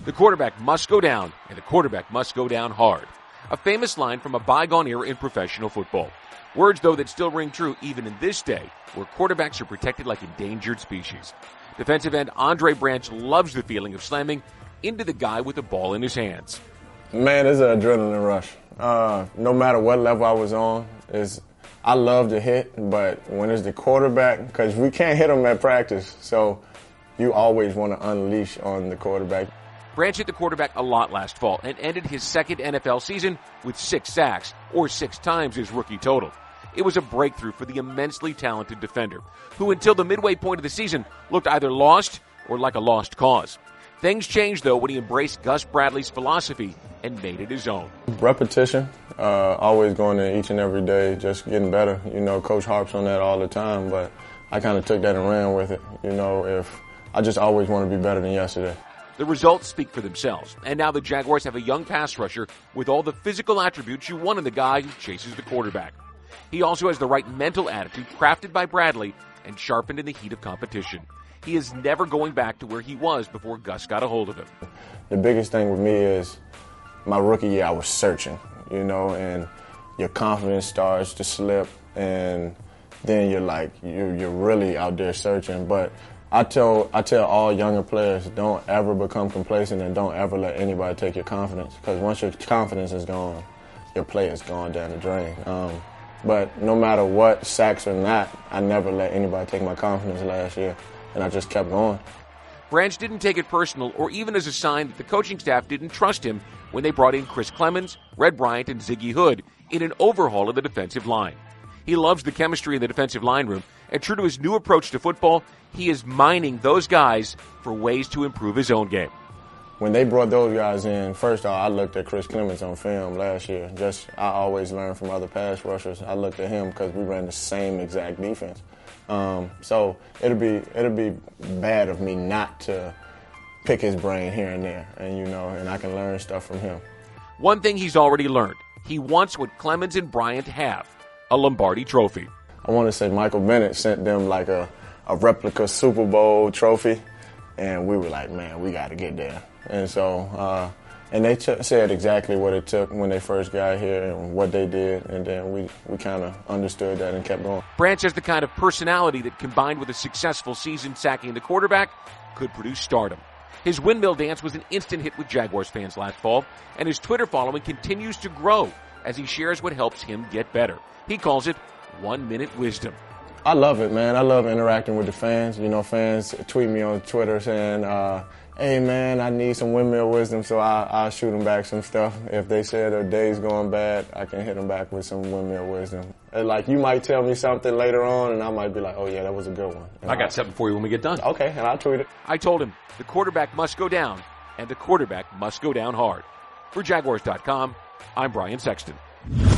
The quarterback must go down, and the quarterback must go down hard. A famous line from a bygone era in professional football. Words, though, that still ring true even in this day, where quarterbacks are protected like endangered species. Defensive end Andre Branch loves the feeling of slamming into the guy with the ball in his hands. Man, it's an adrenaline rush. No matter what level I was on, I love to hit, but when it's the quarterback, because we can't hit them at practice, so you always want to unleash on the quarterback. Branch hit the quarterback a lot last fall and ended his second NFL season with 6 sacks, or 6 times his rookie total. It was a breakthrough for the immensely talented defender, who until the midway point of the season looked either lost or like a lost cause. Things changed, though, when he embraced Gus Bradley's philosophy and made it his own. Repetition, always going in each and every day, just getting better. You know, Coach harps on that all the time, but I kind of took that and ran with it. You know, if I just always want to be better than yesterday. The results speak for themselves, and now the Jaguars have a young pass rusher with all the physical attributes you want in the guy who chases the quarterback. He also has the right mental attitude crafted by Bradley and sharpened in the heat of competition. He is never going back to where he was before Gus got a hold of him. The biggest thing with me is my rookie year I was searching, you know, and your confidence starts to slip, and then you're really out there searching. But I tell all younger players, don't ever become complacent and don't ever let anybody take your confidence, because once your confidence is gone, your play is gone down the drain. But no matter what, sacks or not, I never let anybody take my confidence last year, and I just kept going. Branch didn't take it personal or even as a sign that the coaching staff didn't trust him when they brought in Chris Clemons, Red Bryant, and Ziggy Hood in an overhaul of the defensive line. He loves the chemistry in the defensive line room, and true to his new approach to football, he is mining those guys for ways to improve his own game. When they brought those guys in, first off, I looked at Chris Clemons on film last year. I always learn from other pass rushers. I looked at him because we ran the same exact defense. So it'd be bad of me not to pick his brain here and there, and I can learn stuff from him. One thing he's already learned: he wants what Clemons and Bryant have, a Lombardi Trophy. I want to say Michael Bennett sent them like a replica Super Bowl trophy, and we were like, man, we got to get there. And so, and they said exactly what it took when they first got here and what they did, and then we kind of understood that and kept going. Branch has the kind of personality that, combined with a successful season sacking the quarterback, could produce stardom. His windmill dance was an instant hit with Jaguars fans last fall, and his Twitter following continues to grow as he shares what helps him get better. He calls it 1-minute wisdom. I love it, man. I love interacting with the fans. You know, fans tweet me on Twitter saying, hey, man, I need some windmill wisdom, so I'll shoot them back some stuff. If they say their day's going bad, I can hit them back with some windmill wisdom. And like, you might tell me something later on, and I might be like, oh, yeah, that was a good one. And I got something for you when we get done. Okay, and I'll tweet it. I told him the quarterback must go down, and the quarterback must go down hard. For Jaguars.com, I'm Brian Sexton.